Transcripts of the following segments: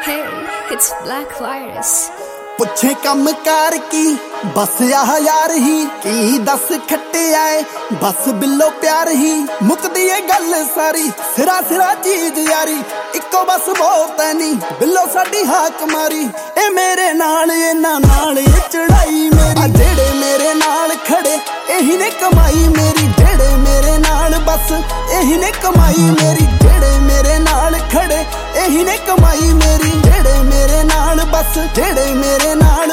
Hey, it's Black Virus. ਪੁੱਛੇ ਕੰਮ ਕਾਰ ਕੀ ਬਸ ਆਹ ਯਾਰ ਹੀ ਕੀ ਦੱਸ ਖੱਟਿਆ ਏ ਬਸ ਬਿੱਲੋ ਪਿਆਰ ਹੀ ਮੁੱਕਦੀ ਏ ਗੱਲ ਸਾਰੀ ਸਿਰਾ ਸਿਰਾ ਚੀਜ਼ ਯਾਰੀ ਇੱਕੋ ਬਸ ਬਹੁਤ ਐ ਨੀ ਬਿੱਲੋ ਸਾਡੀ ਹਾਕ ਮਾਰੀ ਇਹ ਮੇਰੇ ਨਾਲ ਇਹਨਾਂ ਨਾਲ ਇਹ ਚੜਾਈ ਮੇਰੀ ਜਿਹੜੇ ਮੇਰੇ ਨਾਲ ਖੜੇ ਇਹੀ ਨੇ ਕਮਾਈ ਮੇਰੀ ਜਿਹੜੇ ਮੇਰੇ ਨਾਲ ਬਸ ਇਹੀ ਨੇ ਕਮਾਈ ਮੇਰੀ ਜਿਹੜੇ ਮੇਰੇ ਨਾਲ ਖੜੇ ਇਹੀ ਨੇ ਕਮਾਈ ਮੇਰੀ ਜਿਹੜੇ ਮੇਰੇ ਨਾਲ ਬਸ ਜਿਹੜੇ ਮੇਰੇ ਨਾਲ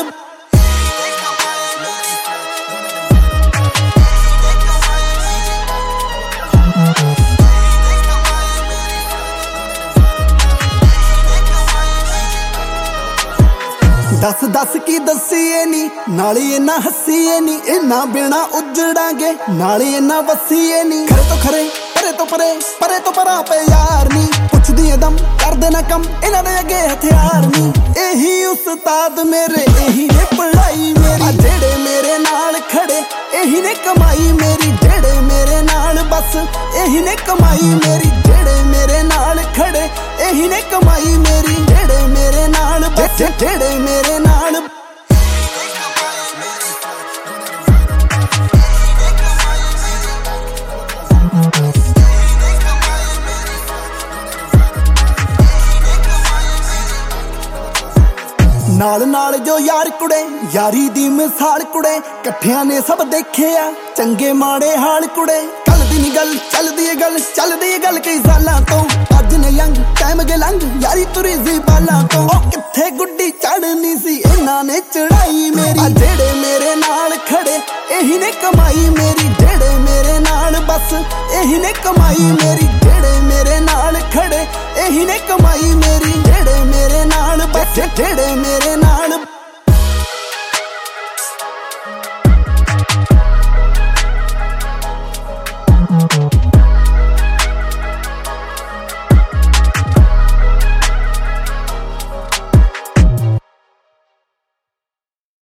ਦੱਸ ਕੀ ਦੱਸੀਏ ਨੀ ਨਾਲੇ ਇਹਨਾਂ ਹੱਸੀਏ ਨੀ ਇਹਨਾਂ ਬਿਨਾ ਉਜੜਾਂਗੇ ਨਾਲੇ ਇਹਨਾਂ ਵਸੀਏ ਨੀ ਖਰੇ ਤੋਂ ਖਰੇ ਪਰੇ ਤੋਂ ਪਰੇ ਪਰੇ ਤੋਂ ਪਰਾਂ ਪਏ ਯਾਰ ਨੀ ਪੁੱਛਦੀ ਏ ਦਮ ਕਰਦੇ ਨਾ ਕੰਮ ਇਹਨਾਂ ਦੇ ਅੱਗੇ ਹਥਿਆਰ ਨੀ ਇਹੀ ਉਸਤਾਦ ਮੇਰੇ ਇਹੀ ਨੇ ਪੜ੍ਹਾਈ ਮੇਰੀ ਜਿਹੜੇ ਮੇਰੇ ਨਾਲ ਖੜੇ ਇਹੀ ਨੇ ਕਮਾਈ ਮੇਰੀ ਜਿਹੜੇ ਮੇਰੇ ਨਾਲ ਬਸ ਇਹੀ ਨੇ ਕਮਾਈ ਮੇਰੀ ਜਿਹੜੇ ਮੇਰੇ ਨਾਲ ਖੜੇ ਇਹੀ ਨੇ ਕਮਾਈ ਮੇਰੀ ਜਿਹੜੇ ਮੇਰੇ ਨਾਲ ਬਸ ਜਿਹੜੇ ਮੇਰੇ ਨਾਲ ਨਾਲ ਜੋ ਯਾਰ ਕੁੜੇ ਯਾਰੀ ਦੀ ਮਿਸਾਲ ਕੁੜੇ ਇਕੱਠਿਆਂ ਨੇ ਸਭ ਦੇਖਿਆ ਚੰਗੇ ਮਾੜੇ ਹਾਲ ਕੁੜੇ ਕੱਲ ਦੀ ਨੀ ਗੱਲ ਚੱਲਦੀ ਏ ਗੱਲ ਕਈ ਸਾਲਾਂ ਤੋਂ ਅੱਜ ਨੇ ਯੰਗ ਟਾਈਮ ਗੇ ਲੰਘ ਯਾਰੀ ਤੁਰੀ ਸੀ ਬਾਲਾਂ ਤੋਂ ਉਹ ਕਿੱਥੇ ਗੁੱਡੀ ਚੜਨੀ ਸੀ ਇਹਨਾਂ ਨੇ ਚੜਾਈ ਮੇਰੀ ਜਿਹੜੇ ਮੇਰੇ ਨਾਲ ਖੜੇ ਇਹੀ ਨੇ ਕਮਾਈ ਮੇਰੀ ਜਿਹੜੇ ਮੇਰੇ ਨਾਲ ਬਸ ਇਹੀ ਨੇ ਕਮਾਈ ਮੇਰੀ ਜਿਹੜੇ ਮੇਰੇ ਨਾਲ ਖੜੇ ਇਹੀ ਨੇ ਕਮਾਈ ਮੇਰੀ ਜਿਹੜੇ ਮੇਰੇ ਨਾਲ ਬਸ ਜਿਹੜੇ ਮੇਰੇ